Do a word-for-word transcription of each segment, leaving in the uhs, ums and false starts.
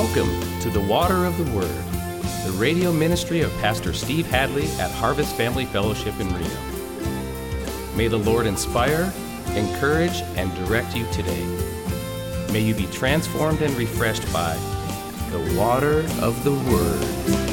Welcome to the Water of the Word, the radio ministry of Pastor Steve Hadley at Harvest Family Fellowship in Reno. May the Lord inspire, encourage, and direct you today. May you be transformed and refreshed by the water of the Word.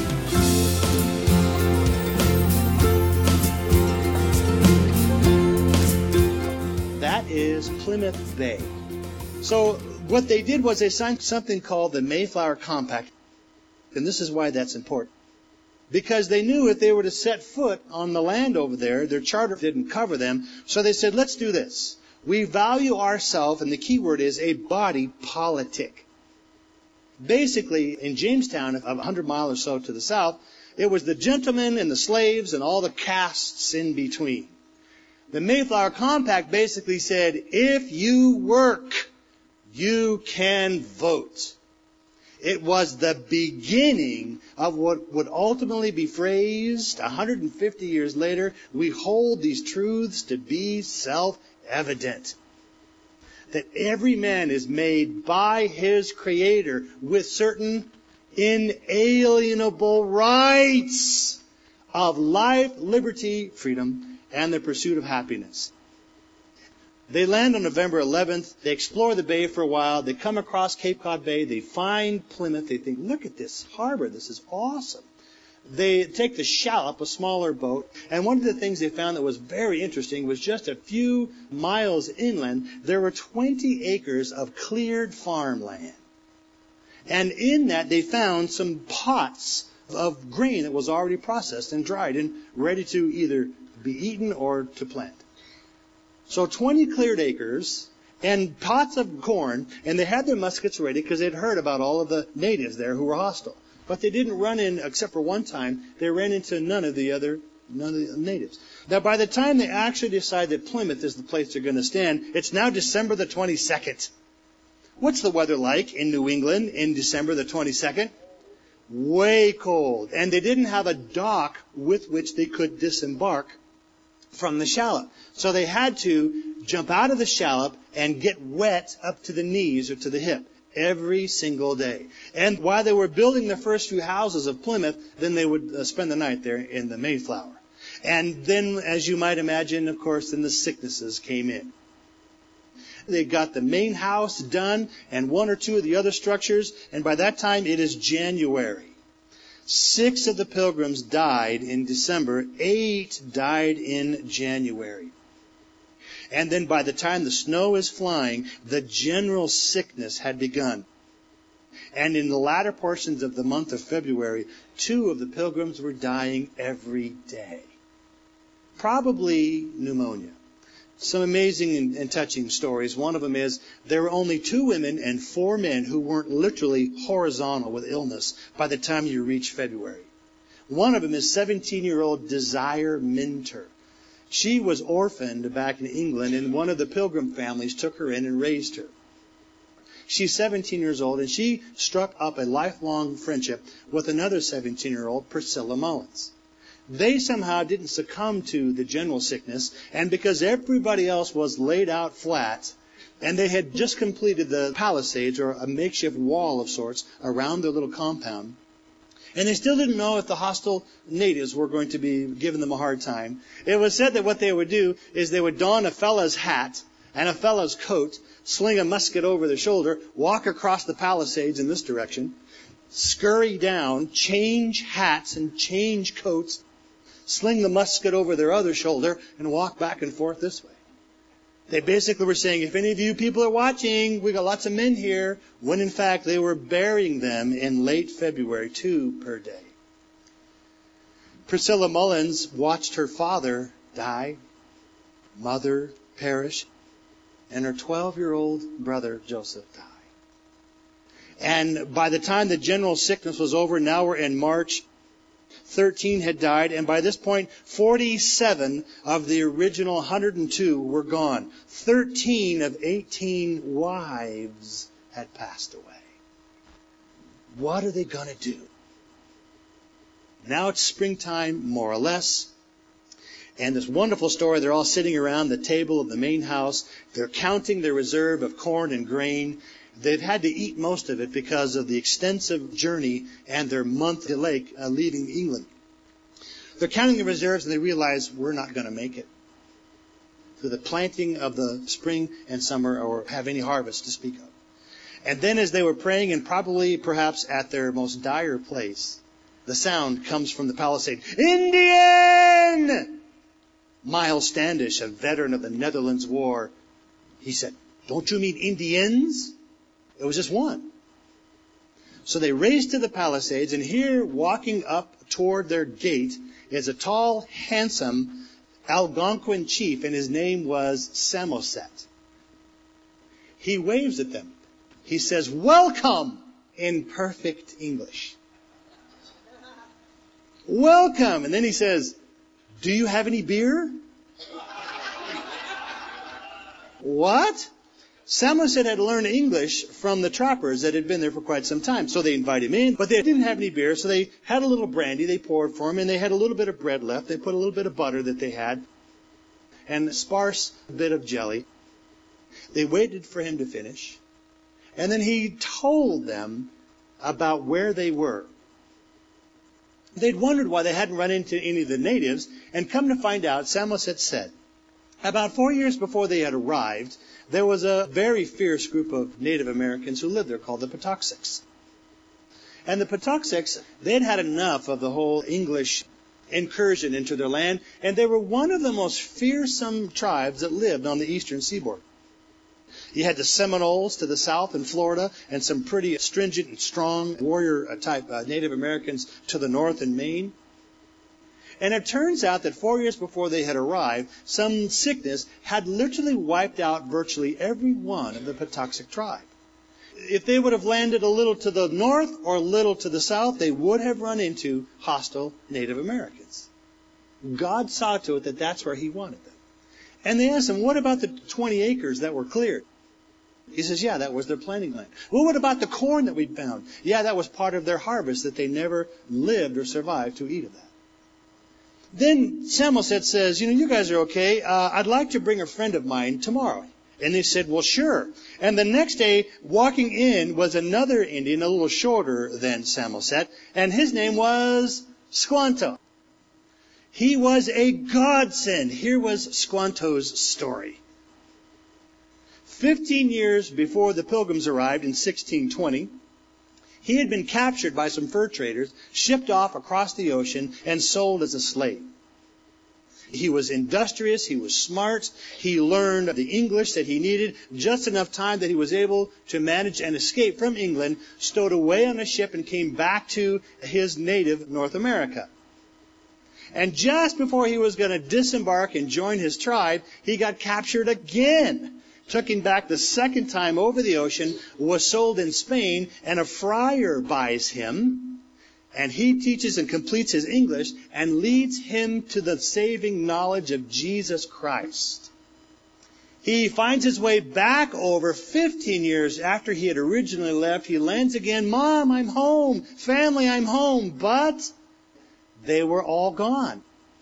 That is Plymouth Bay. So what they did was they signed something called the Mayflower Compact. And this is why that's important. Because they knew if they were to set foot on the land over there, their charter didn't cover them. So they said, let's do this. We value ourselves, and the key word is a body politic. Basically, in Jamestown, a hundred miles or so to the south, it was the gentlemen and the slaves and all the castes in between. The Mayflower Compact basically said, if you work, you can vote. It was the beginning of what would ultimately be phrased one hundred fifty years later. We hold these truths to be self-evident. That every man is made by his Creator with certain inalienable rights of life, liberty, freedom, and the pursuit of happiness. They land on November eleventh. They explore the bay for a while. They come across Cape Cod Bay. They find Plymouth. They think, look at this harbor. This is awesome. They take the shallop, a smaller boat. And one of the things they found that was very interesting was just a few miles inland, there were twenty acres of cleared farmland. And in that, they found some pots of grain that was already processed and dried and ready to either be eaten or to plant. So twenty cleared acres and pots of corn, and they had their muskets ready because they'd heard about all of the natives there who were hostile. But they didn't run in, except for one time, they ran into none of the other none of the natives. Now, by the time they actually decide that Plymouth is the place they're going to stand, it's now December the twenty-second. What's the weather like in New England in December the twenty-second? Way cold. And they didn't have a dock with which they could disembark from the shallop. So they had to jump out of the shallop and get wet up to the knees or to the hip every single day. And while they were building the first few houses of Plymouth, then they would uh, spend the night there in the Mayflower. And then, as you might imagine, of course, then the sicknesses came in. They got the main house done and one or two of the other structures, and by that time it is January. Six of the pilgrims died in December. Eight died in January. And then by the time the snow is flying, the general sickness had begun. And in the latter portions of the month of February, two of the pilgrims were dying every day. Probably pneumonia. Some amazing and, and touching stories. One of them is there were only two women and four men who weren't literally horizontal with illness by the time you reach February. One of them is seventeen-year-old Desire Minter. She was orphaned back in England, and one of the pilgrim families took her in and raised her. She's seventeen years old, and she struck up a lifelong friendship with another seventeen-year-old, Priscilla Mullins. They somehow didn't succumb to the general sickness, and because everybody else was laid out flat, and they had just completed the palisades, or a makeshift wall of sorts, around their little compound, and they still didn't know if the hostile natives were going to be giving them a hard time. It was said that what they would do is they would don a fellow's hat and a fellow's coat, sling a musket over their shoulder, walk across the palisades in this direction, scurry down, change hats and change coats, sling the musket over their other shoulder, and walk back and forth this way. They basically were saying, if any of you people are watching, we got lots of men here, when in fact they were burying them in late February, two per day. Priscilla Mullins watched her father die, mother perish, and her twelve-year-old brother Joseph die. And by the time the general sickness was over, now we're in March, thirteen had died, and by this point, forty-seven of the original one hundred two were gone. thirteen of eighteen wives had passed away. What are they going to do? Now it's springtime, more or less. And this wonderful story, they're all sitting around the table of the main house. They're counting their reserve of corn and grain. They've had to eat most of it because of the extensive journey and their month delay uh, leaving England. They're counting the reserves and they realize we're not going to make it to the planting of the spring and summer or have any harvest to speak of. And then as they were praying, and probably perhaps at their most dire place, the sound comes from the palisade. Indian! Miles Standish, a veteran of the Netherlands War, he said, "Don't you mean Indians?" It was just one. So they raced to the palisades, and here, walking up toward their gate, is a tall, handsome Algonquin chief, and his name was Samoset. He waves at them. He says, "Welcome," in perfect English. Welcome. And then he says, "Do you have any beer?" What? Samoset had learned English from the trappers that had been there for quite some time. So they invited him in, but they didn't have any beer, so they had a little brandy they poured for him, and they had a little bit of bread left. They put a little bit of butter that they had, and a sparse bit of jelly. They waited for him to finish, and then he told them about where they were. They'd wondered why they hadn't run into any of the natives, and come to find out, Samoset said, about four years before they had arrived, there was a very fierce group of Native Americans who lived there called the Patuxets. And the Patuxets, they'd had enough of the whole English incursion into their land, and they were one of the most fearsome tribes that lived on the eastern seaboard. You had the Seminoles to the south in Florida, and some pretty stringent and strong warrior-type uh, Native Americans to the north in Maine. And it turns out that four years before they had arrived, some sickness had literally wiped out virtually every one of the Patuxet tribe. If they would have landed a little to the north or a little to the south, they would have run into hostile Native Americans. God saw to it that that's where He wanted them. And they asked him, "What about the twenty acres that were cleared?" He says, "Yeah, that was their planting land." "Well, what about the corn that we found?" "Yeah, that was part of their harvest that they never lived or survived to eat of that." Then Samoset says, "You know, you guys are okay. Uh, I'd like to bring a friend of mine tomorrow." And they said, "Well, sure." And the next day, walking in was another Indian, a little shorter than Samoset, and his name was Squanto. He was a godsend. Here was Squanto's story. Fifteen years before the Pilgrims arrived in sixteen twenty, he had been captured by some fur traders, shipped off across the ocean, and sold as a slave. He was industrious, he was smart, he learned the English that he needed, just enough time that he was able to manage and escape from England, stowed away on a ship, and came back to his native North America. And just before he was going to disembark and join his tribe, he got captured again. Took him back the second time over the ocean, was sold in Spain, and a friar buys him, and he teaches and completes his English and leads him to the saving knowledge of Jesus Christ. He finds his way back over fifteen years after he had originally left. He lands again. "Mom, I'm home. Family, I'm home." But they were all gone.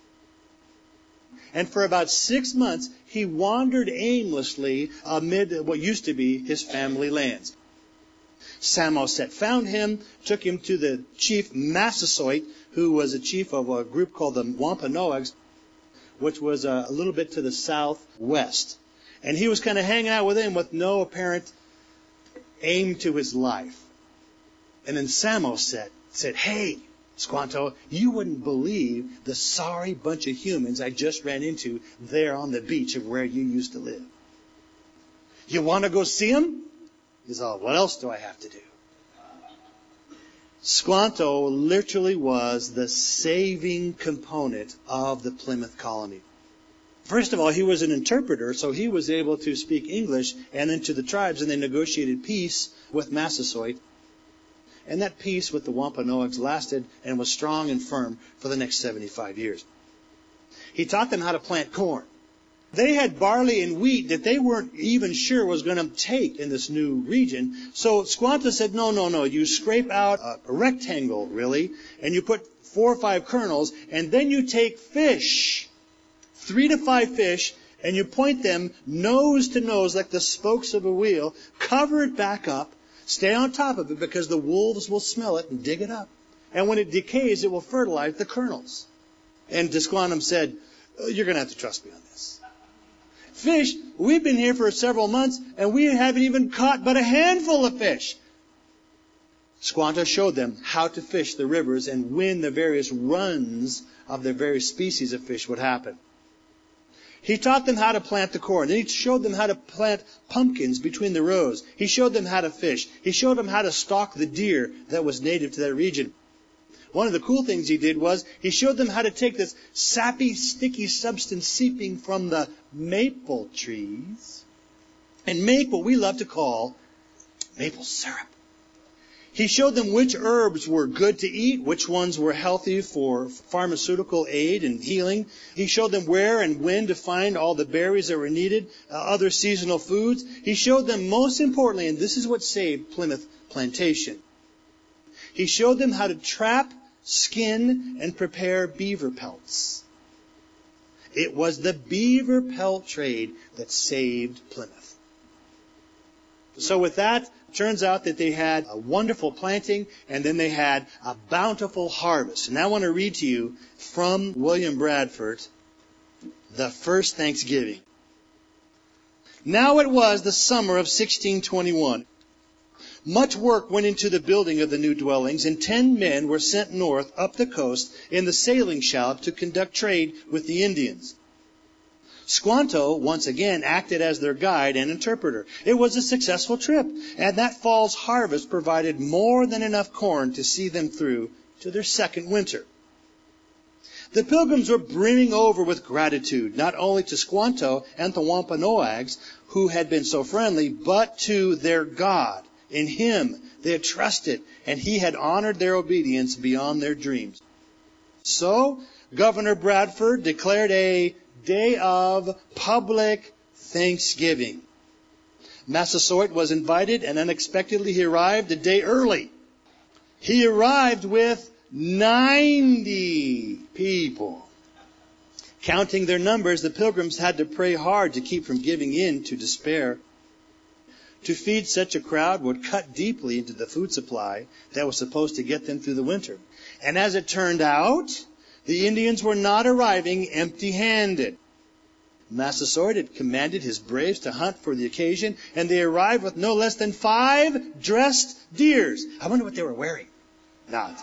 And for about six months, he wandered aimlessly amid what used to be his family lands. Samoset found him, took him to the chief Massasoit, who was a chief of a group called the Wampanoags, which was a little bit to the southwest. And he was kind of hanging out with him with no apparent aim to his life. And then Samoset said, "Hey, Squanto, you wouldn't believe the sorry bunch of humans I just ran into there on the beach of where you used to live. You want to go see them?" He's all, "What else do I have to do?" Squanto literally was the saving component of the Plymouth colony. First of all, he was an interpreter, so he was able to speak English and then to the tribes, and they negotiated peace with Massasoit. And that peace with the Wampanoags lasted and was strong and firm for the next seventy-five years. He taught them how to plant corn. They had barley and wheat that they weren't even sure was going to take in this new region. So Squanto said, no, no, no, you scrape out a, a rectangle, really, and you put four or five kernels, and then you take fish, three to five fish, and you point them nose to nose like the spokes of a wheel, cover it back up, stay on top of it because the wolves will smell it and dig it up. And when it decays, it will fertilize the kernels. And Desquantum said, oh, you're going to have to trust me on this. Fish, we've been here for several months, and we haven't even caught but a handful of fish. Squanto showed them how to fish the rivers and when the various runs of the various species of fish would happen. He taught them how to plant the corn. Then he showed them how to plant pumpkins between the rows. He showed them how to fish. He showed them how to stalk the deer that was native to that region. One of the cool things he did was he showed them how to take this sappy, sticky substance seeping from the maple trees and make what we love to call maple syrup. He showed them which herbs were good to eat, which ones were healthy for pharmaceutical aid and healing. He showed them where and when to find all the berries that were needed, uh, other seasonal foods. He showed them, most importantly, and this is what saved Plymouth Plantation, he showed them how to trap, skin, and prepare beaver pelts. It was the beaver pelt trade that saved Plymouth. So with that, turns out that they had a wonderful planting, and then they had a bountiful harvest. And I want to read to you from William Bradford, the first Thanksgiving. Now it was the summer of sixteen twenty-one. Much work went into the building of the new dwellings, and ten men were sent north up the coast in the sailing shallop to conduct trade with the Indians. Squanto, once again, acted as their guide and interpreter. It was a successful trip, and that fall's harvest provided more than enough corn to see them through to their second winter. The Pilgrims were brimming over with gratitude, not only to Squanto and the Wampanoags, who had been so friendly, but to their God. In Him they had trusted, and He had honored their obedience beyond their dreams. So, Governor Bradford declared a day of public thanksgiving. Massasoit was invited, and unexpectedly he arrived a day early. He arrived with ninety people. Counting their numbers, the Pilgrims had to pray hard to keep from giving in to despair. To feed such a crowd would cut deeply into the food supply that was supposed to get them through the winter. And as it turned out, the Indians were not arriving empty-handed. Massasoit had commanded his braves to hunt for the occasion, and they arrived with no less than five dressed deers. I wonder what they were wearing. Not.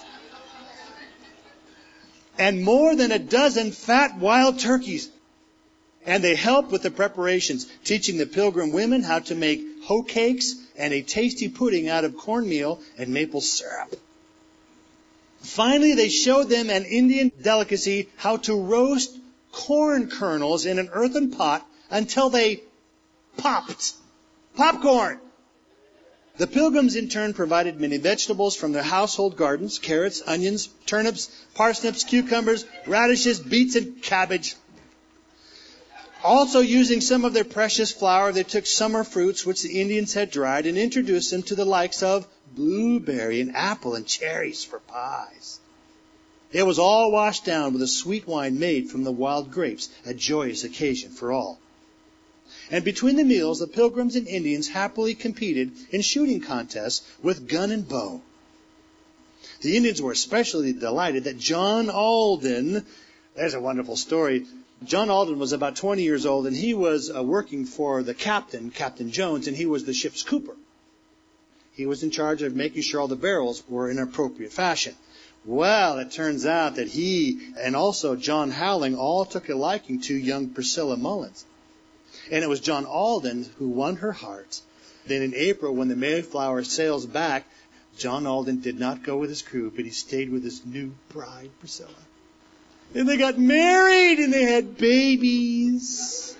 And more than a dozen fat wild turkeys. And they helped with the preparations, teaching the Pilgrim women how to make hoe cakes and a tasty pudding out of cornmeal and maple syrup. Finally, they showed them an Indian delicacy, how to roast corn kernels in an earthen pot until they popped. Popcorn! The Pilgrims in turn provided many vegetables from their household gardens: carrots, onions, turnips, parsnips, cucumbers, radishes, beets, and cabbage. Also, using some of their precious flour, they took summer fruits which the Indians had dried and introduced them to the likes of blueberry and apple and cherries for pies. It was all washed down with a sweet wine made from the wild grapes, a joyous occasion for all. And between the meals, the Pilgrims and Indians happily competed in shooting contests with gun and bow. The Indians were especially delighted that John Alden, there's a wonderful story, John Alden was about twenty years old, and he was uh, working for the captain, Captain Jones, and he was the ship's cooper. He was in charge of making sure all the barrels were in appropriate fashion. Well, it turns out that he and also John Howling all took a liking to young Priscilla Mullins. And it was John Alden who won her heart. Then in April, when the Mayflower sails back, John Alden did not go with his crew, but he stayed with his new bride, Priscilla. And they got married, and they had babies.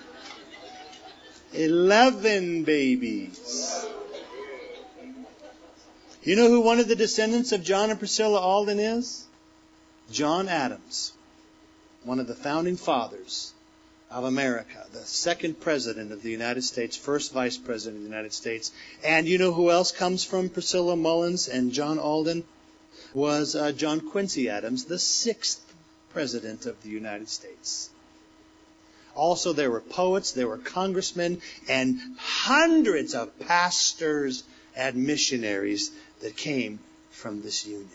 Eleven babies. You know who one of the descendants of John and Priscilla Alden is? John Adams, one of the founding fathers of America, the second president of the United States, first vice president of the United States. And you know who else comes from Priscilla Mullins and John Alden? Was uh, John Quincy Adams, the sixth president of the United States. Also, there were poets, there were congressmen, and hundreds of pastors and missionaries that came from this union.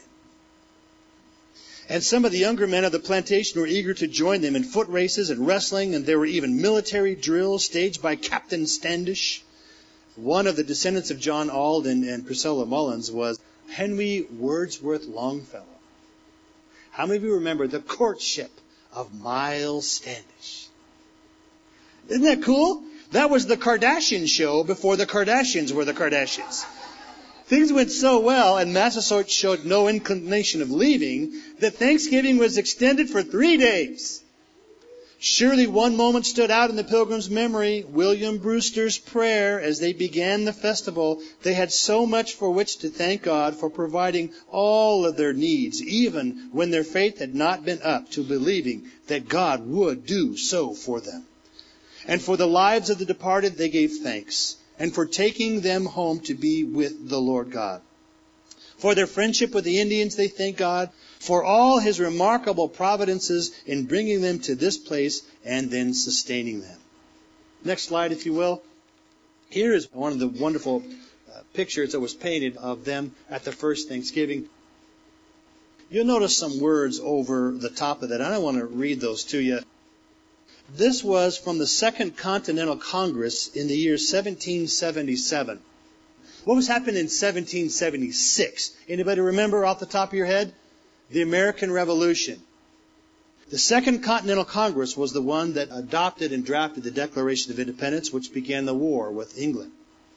And some of the younger men of the plantation were eager to join them in foot races and wrestling, and there were even military drills staged by Captain Standish. One of the descendants of John Alden and Priscilla Mullins was Henry Wordsworth Longfellow. How many of you remember the courtship of Miles Standish? Isn't that cool? That was the Kardashian show before the Kardashians were the Kardashians. Things went so well, and Massasoit showed no inclination of leaving, that Thanksgiving was extended for three days. Surely one moment stood out in the pilgrims' memory, William Brewster's prayer as they began the festival. They had so much for which to thank God for providing all of their needs, even when their faith had not been up to believing that God would do so for them. And for the lives of the departed they gave thanks, and for taking them home to be with the Lord God. For their friendship with the Indians they thank God, for all His remarkable providences in bringing them to this place and then sustaining them. Next slide, if you will. Here is one of the wonderful uh, pictures that was painted of them at the first Thanksgiving. You'll notice some words over the top of that, and I want to read those to you. This was from the Second Continental Congress in the year seventeen seventy-seven. What was happening in seventeen seventy-six? Anybody remember off the top of your head? The American Revolution. The Second Continental Congress was the one that adopted and drafted the Declaration of Independence, which began the war with England.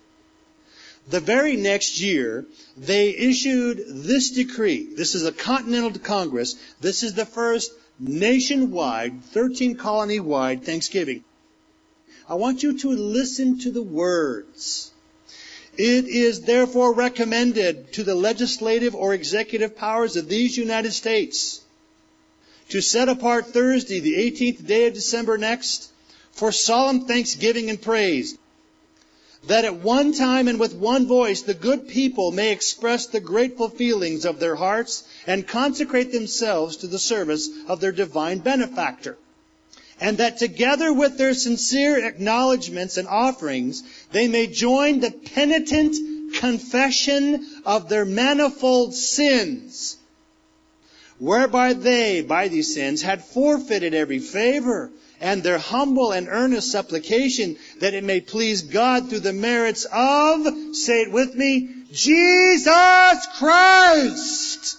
The very next year, they issued this decree. This is a Continental Congress. This is the first nationwide, thirteen colony-wide Thanksgiving. I want you to listen to the words. It is therefore recommended to the legislative or executive powers of these United States to set apart Thursday, the eighteenth day of December next, for solemn thanksgiving and praise, that at one time and with one voice the good people may express the grateful feelings of their hearts and consecrate themselves to the service of their divine benefactor. And that together with their sincere acknowledgments and offerings, they may join the penitent confession of their manifold sins, whereby they, by these sins, had forfeited every favor, and their humble and earnest supplication that it may please God through the merits of, say it with me, Jesus Christ.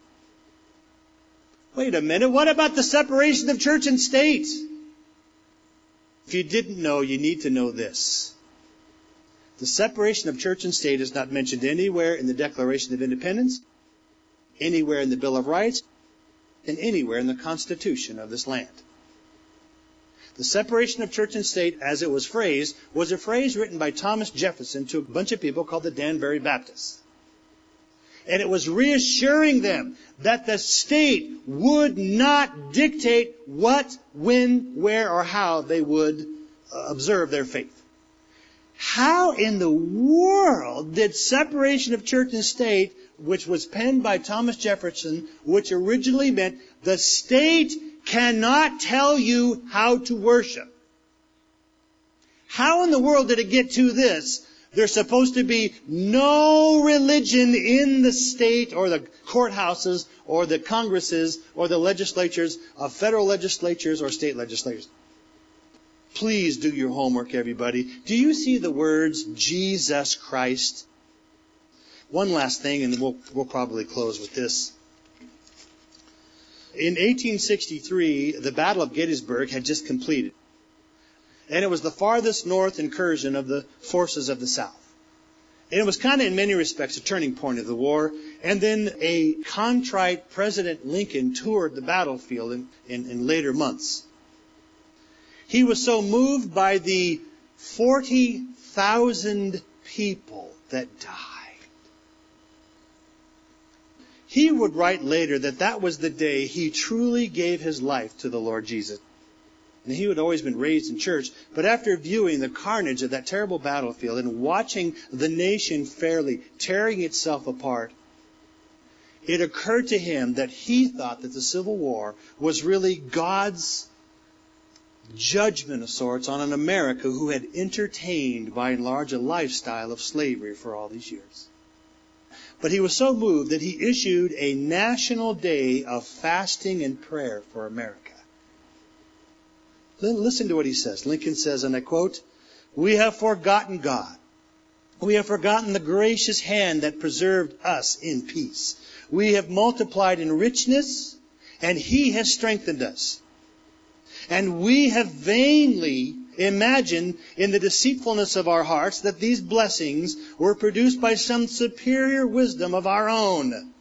Wait a minute, what about the separation of church and state? If you didn't know, you need to know this. The separation of church and state is not mentioned anywhere in the Declaration of Independence, anywhere in the Bill of Rights, and anywhere in the Constitution of this land. The separation of church and state, as it was phrased, was a phrase written by Thomas Jefferson to a bunch of people called the Danbury Baptists. And it was reassuring them that the state would not dictate what, when, where, or how they would observe their faith. How in the world did separation of church and state, which was penned by Thomas Jefferson, which originally meant the state cannot tell you how to worship? How in the world did it get to this? There's supposed to be no religion in the state or the courthouses or the congresses or the legislatures of federal legislatures or state legislatures. Please do your homework, everybody. Do you see the words Jesus Christ? One last thing, and we'll, we'll probably close with this. In eighteen sixty-three, the Battle of Gettysburg had just completed. And it was the farthest north incursion of the forces of the South. And it was kind of, in many respects, a turning point of the war. And then a contrite President Lincoln toured the battlefield in, in, in later months. He was so moved by the forty thousand people that died. He would write later that that was the day he truly gave his life to the Lord Jesus. And he had always been raised in church. But after viewing the carnage of that terrible battlefield and watching the nation fairly tearing itself apart, it occurred to him that he thought that the Civil War was really God's judgment of sorts on an America who had entertained, by and large, a lifestyle of slavery for all these years. But he was so moved that he issued a national day of fasting and prayer for America. Listen to what he says. Lincoln says, and I quote, "We have forgotten God. We have forgotten the gracious hand that preserved us in peace. We have multiplied in richness, and He has strengthened us. And we have vainly imagined in the deceitfulness of our hearts that these blessings were produced by some superior wisdom of our own.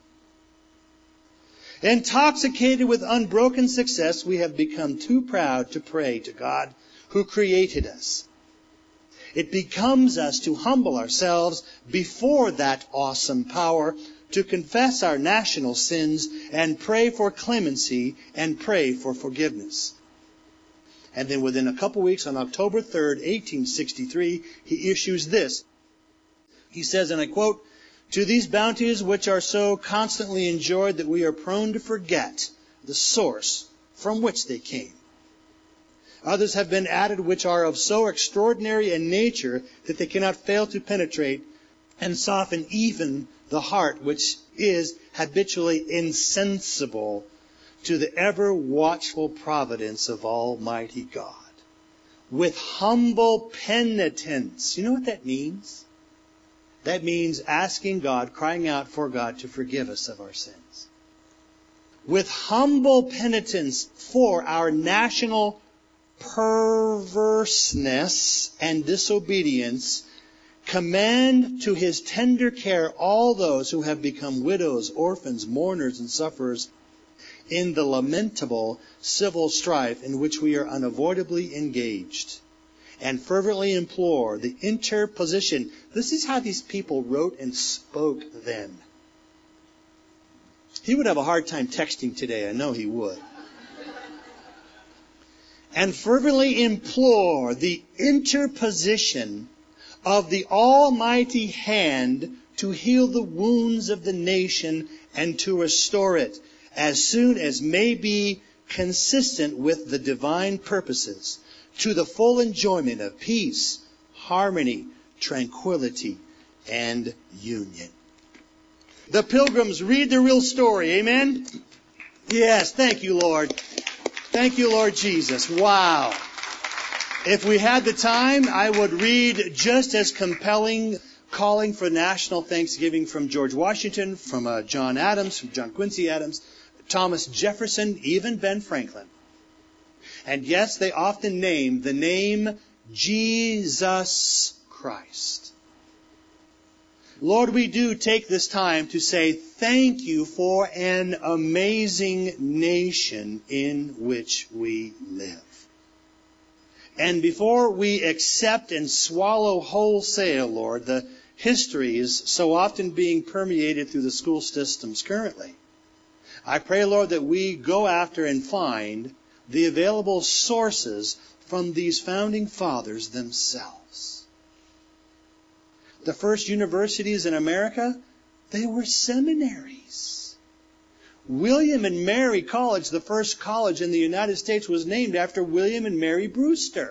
Intoxicated with unbroken success, we have become too proud to pray to God who created us. It becomes us to humble ourselves before that awesome power, to confess our national sins and pray for clemency and pray for forgiveness." And then within a couple weeks, on October third, eighteen sixty-three, he issues this. He says, and I quote, "To these bounties which are so constantly enjoyed that we are prone to forget the source from which they came. Others have been added which are of so extraordinary a nature that they cannot fail to penetrate and soften even the heart which is habitually insensible to the ever watchful providence of Almighty God. With humble penitence." You know what that means? That means asking God, crying out for God to forgive us of our sins. With humble penitence for our national perverseness and disobedience, commend to His tender care all those who have become widows, orphans, mourners, and sufferers in the lamentable civil strife in which we are unavoidably engaged, and fervently implore the interposition. This is how these people wrote and spoke then. He would have a hard time texting today. I know he would. And fervently implore the interposition of the almighty hand to heal the wounds of the nation and to restore it as soon as may be consistent with the divine purposes, to the full enjoyment of peace, harmony, tranquility, and union. The Pilgrims read the real story. Amen? Yes, thank you, Lord. Thank you, Lord Jesus. Wow. If we had the time, I would read just as compelling calling for national thanksgiving from George Washington, from uh, John Adams, from John Quincy Adams, Thomas Jefferson, even Ben Franklin. And yes, they often name the name Jesus Christ. Lord, we do take this time to say thank you for an amazing nation in which we live. And before we accept and swallow wholesale, Lord, the histories so often being permeated through the school systems currently, I pray, Lord, that we go after and find the available sources from these founding fathers themselves. The first universities in America, they were seminaries. William and Mary College, the first college in the United States, was named after William and Mary Brewster.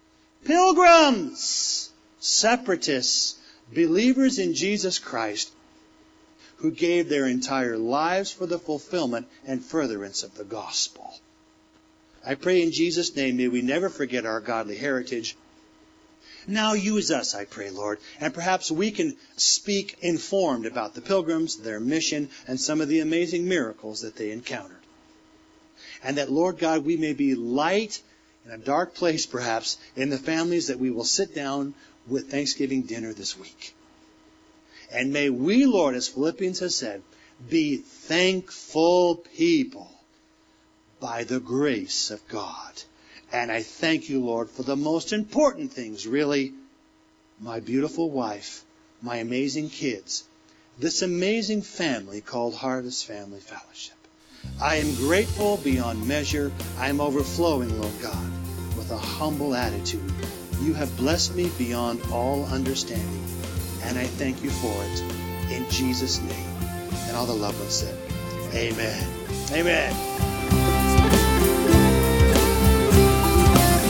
Pilgrims, separatists, believers in Jesus Christ, who gave their entire lives for the fulfillment and furtherance of the gospel. I pray in Jesus' name, may we never forget our godly heritage. Now use us, I pray, Lord, and perhaps we can speak informed about the Pilgrims, their mission, and some of the amazing miracles that they encountered. And that, Lord God, we may be light in a dark place, perhaps, in the families that we will sit down with Thanksgiving dinner this week. And may we, Lord, as Philippians has said, be thankful people by the grace of God. And I thank you, Lord, for the most important things, really, my beautiful wife, my amazing kids, this amazing family called Harvest Family Fellowship. I am grateful beyond measure. I am overflowing, Lord God, with a humble attitude. You have blessed me beyond all understanding, and I thank you for it in Jesus' name. And all the loved ones said, Amen. Amen.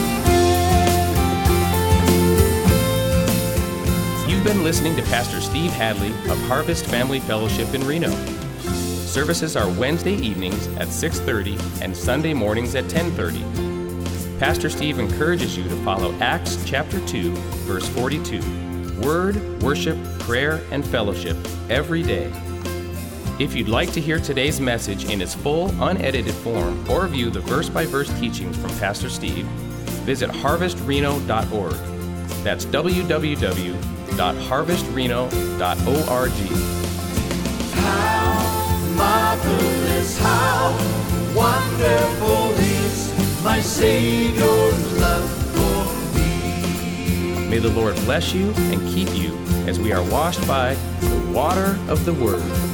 listening to Pastor Steve Hadley of Harvest Family Fellowship in Reno. Services are Wednesday evenings at six thirty and Sunday mornings at ten thirty. Pastor Steve encourages you to follow Acts chapter two, verse forty-two. Word, worship, prayer, and fellowship every day. If you'd like to hear today's message in its full, unedited form or view the verse-by-verse teachings from Pastor Steve, visit harvest reno dot org. That's w w w dot harvest reno dot org. How marvelous, how wonderful is my Savior's love for me. May the Lord bless you and keep you as we are washed by the water of the Word.